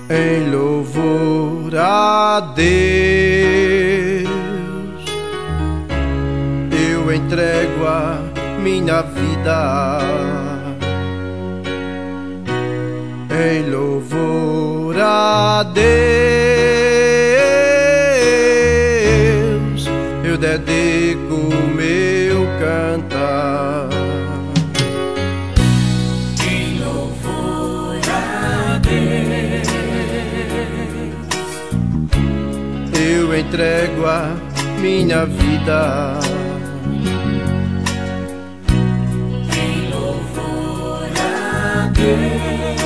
em louvor a Deus. Eu entrego a minha vida em louvor a Deus. Eu dedico o meu cantar em louvor a Deus. Eu entrego a minha vida em louvor a Deus.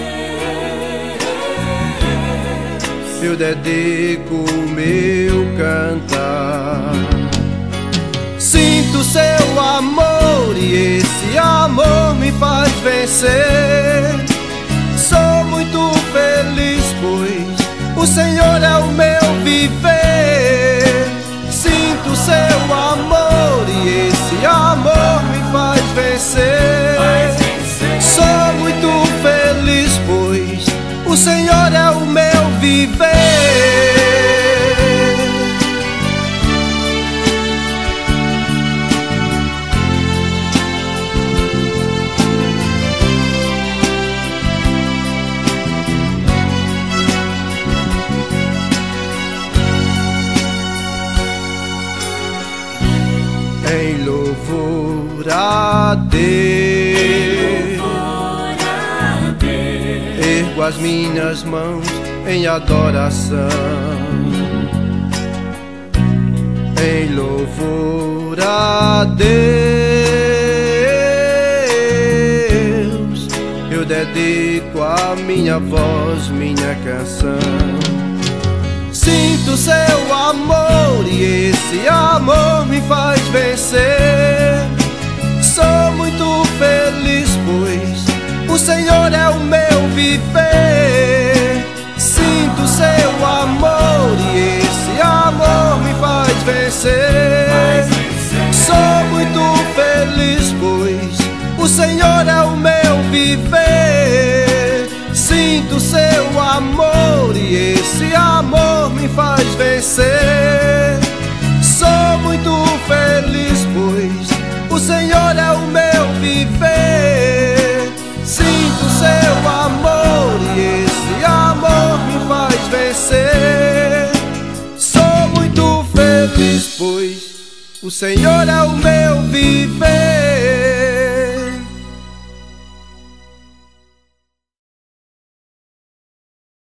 Eu dedico o meu cantar. Sinto seu amor e esse amor me faz vencer. Sou muito feliz, pois o Senhor é o meu viver. Sinto seu amor e esse amor me faz vencer. Sou muito feliz, pois o Senhor é o meu viver. Em louvor a Deus, ergo as minhas mãos em adoração. Em louvor a Deus, eu dedico a minha voz, minha canção. Sinto seu amor e esse amor me faz vencer. Sou muito feliz, pois o Senhor é o meu viver. Sinto seu amor e esse amor me faz vencer. Sou muito feliz, pois o Senhor é o meu viver. Sinto seu amor e esse amor me faz vencer. Sou muito feliz, pois o Senhor é o meu viver. Sinto seu amor e esse amor me faz vencer. Sou muito feliz, pois o Senhor é o meu viver.